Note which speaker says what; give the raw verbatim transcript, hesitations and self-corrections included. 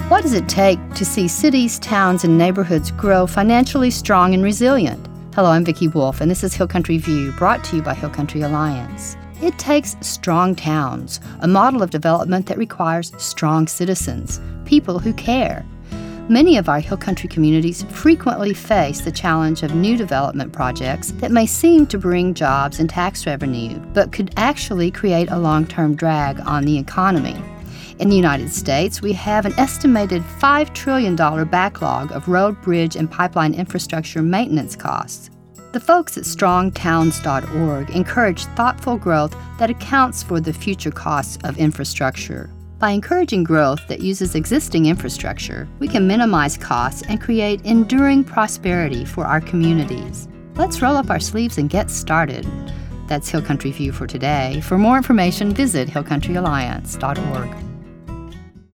Speaker 1: What does it take to see cities, towns, and neighborhoods grow financially strong and resilient? Hello, I'm Vicki Wolf, and this is Hill Country View, brought to you by Hill Country Alliance. It takes strong towns, a model of development that requires strong citizens, people who care. Many of our Hill Country communities frequently face the challenge of new development projects that may seem to bring jobs and tax revenue, but could actually create a long-term drag on the economy. In the United States, we have an estimated five trillion dollars backlog of road, bridge, and pipeline infrastructure maintenance costs. The folks at strong towns dot org encourage thoughtful growth that accounts for the future costs of infrastructure. By encouraging growth that uses existing infrastructure, we can minimize costs and create enduring prosperity for our communities. Let's roll up our sleeves and get started. That's Hill Country View for today. For more information, visit hill country alliance dot org.